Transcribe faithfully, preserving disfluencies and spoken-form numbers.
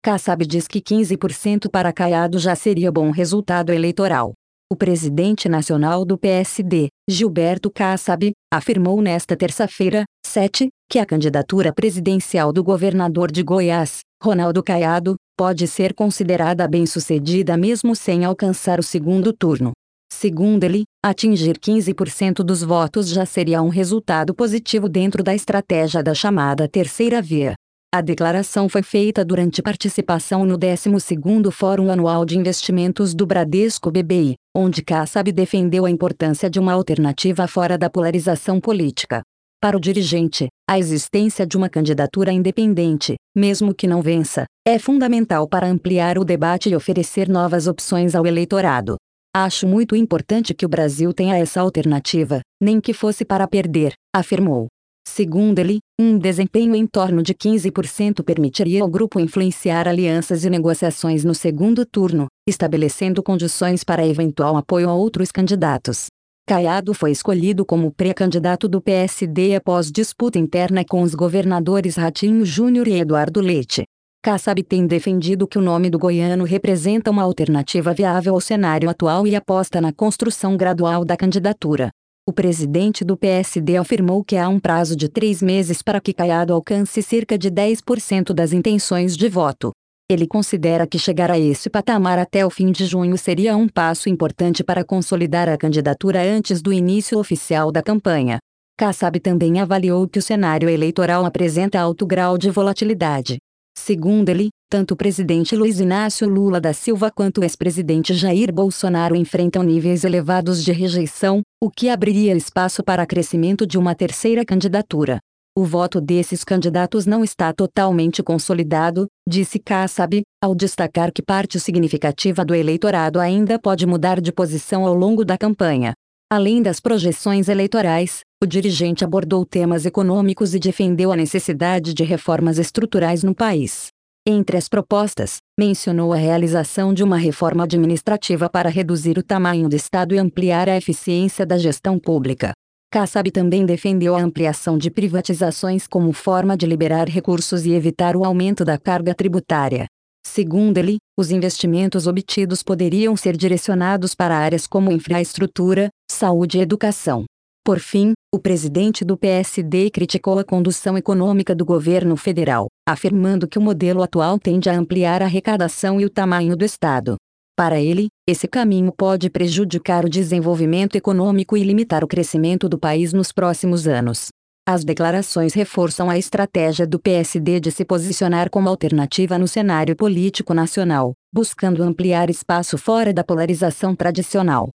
Kassab diz que quinze por cento para Caiado já seria bom resultado eleitoral. O presidente nacional do P S D, Gilberto Kassab, afirmou nesta terça-feira, sete, que a candidatura presidencial do governador de Goiás, Ronaldo Caiado, pode ser considerada bem-sucedida mesmo sem alcançar o segundo turno. Segundo ele, atingir quinze por cento dos votos já seria um resultado positivo dentro da estratégia da chamada terceira via. A declaração foi feita durante participação no décimo segundo Fórum Anual de Investimentos do Bradesco B B I, onde Kassab defendeu a importância de uma alternativa fora da polarização política. Para o dirigente, a existência de uma candidatura independente, mesmo que não vença, é fundamental para ampliar o debate e oferecer novas opções ao eleitorado. Acho muito importante que o Brasil tenha essa alternativa, nem que fosse para perder, afirmou. Segundo ele, um desempenho em torno de quinze por cento permitiria ao grupo influenciar alianças e negociações no segundo turno, estabelecendo condições para eventual apoio a outros candidatos. Caiado foi escolhido como pré-candidato do P S D após disputa interna com os governadores Ratinho Júnior e Eduardo Leite. Kassab tem defendido que o nome do goiano representa uma alternativa viável ao cenário atual e aposta na construção gradual da candidatura. O presidente do P S D afirmou que há um prazo de três meses para que Caiado alcance cerca de dez por cento das intenções de voto. Ele considera que chegar a esse patamar até o fim de junho seria um passo importante para consolidar a candidatura antes do início oficial da campanha. Kassab também avaliou que o cenário eleitoral apresenta alto grau de volatilidade. Segundo ele, tanto o presidente Luiz Inácio Lula da Silva quanto o ex-presidente Jair Bolsonaro enfrentam níveis elevados de rejeição, o que abriria espaço para crescimento de uma terceira candidatura. O voto desses candidatos não está totalmente consolidado, disse Kassab, ao destacar que parte significativa do eleitorado ainda pode mudar de posição ao longo da campanha. Além das projeções eleitorais, o dirigente abordou temas econômicos e defendeu a necessidade de reformas estruturais no país. Entre as propostas, mencionou a realização de uma reforma administrativa para reduzir o tamanho do Estado e ampliar a eficiência da gestão pública. Kassab também defendeu a ampliação de privatizações como forma de liberar recursos e evitar o aumento da carga tributária. Segundo ele, os investimentos obtidos poderiam ser direcionados para áreas como infraestrutura, saúde e educação. Por fim, o presidente do P S D criticou a condução econômica do governo federal, afirmando que o modelo atual tende a ampliar a arrecadação e o tamanho do Estado. Para ele, esse caminho pode prejudicar o desenvolvimento econômico e limitar o crescimento do país nos próximos anos. As declarações reforçam a estratégia do P S D de se posicionar como alternativa no cenário político nacional, buscando ampliar espaço fora da polarização tradicional.